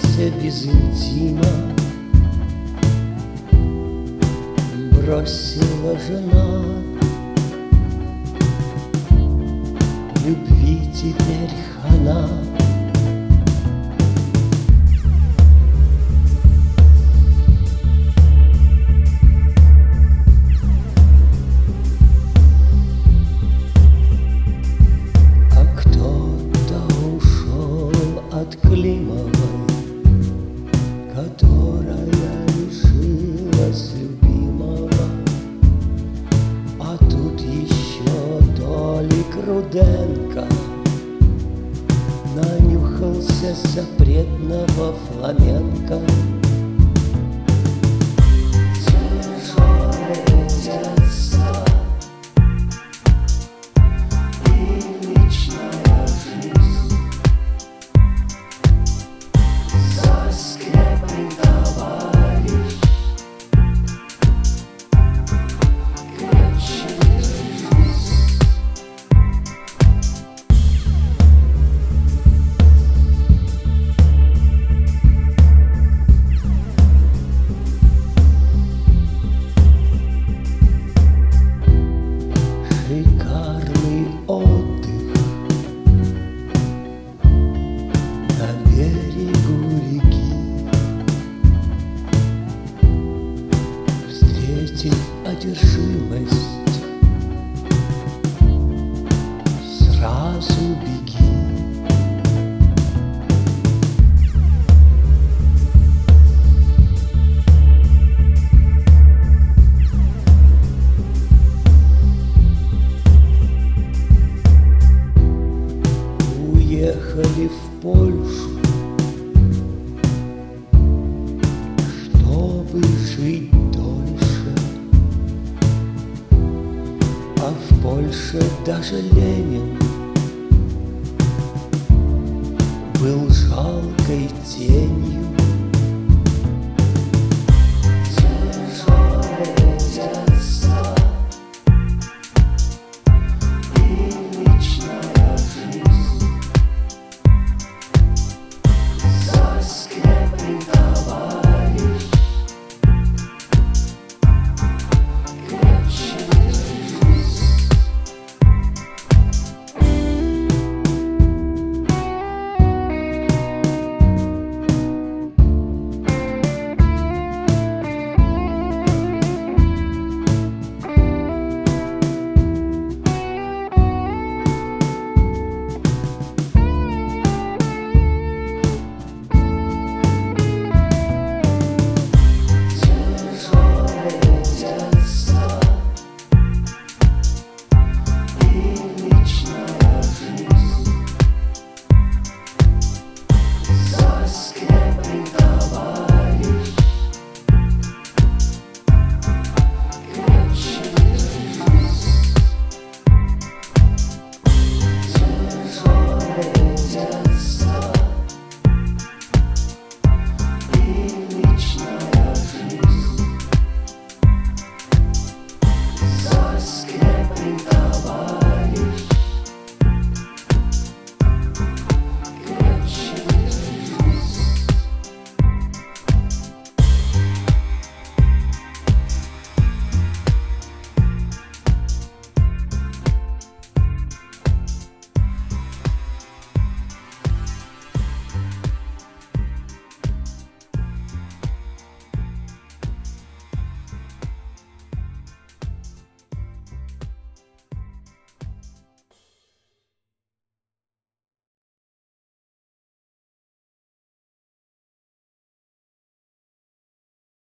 обойдешься без интима, бросила жена. Любви теперь хана. А кто-то ушел от Климовой, которая лишилась любимого. А тут еще Толик Руденко нанюхался запретного фламенко. Тяжелое детство и личная жизнь. Заскрепный товарищ, крепче держись. Шикарный отдых на берегу реки, встретив одержимость, сразу беги. Уехали в Польшу, чтобы жить дольше. А в Польше даже Ленин был жалкой тенью. Тяжелое детство и личная жизнь. Заскрепный товарищ, крепче держись. Тяжелое детство и личная жизнь. Заскрепный товарищ, крепче держись. Тяжелое детство и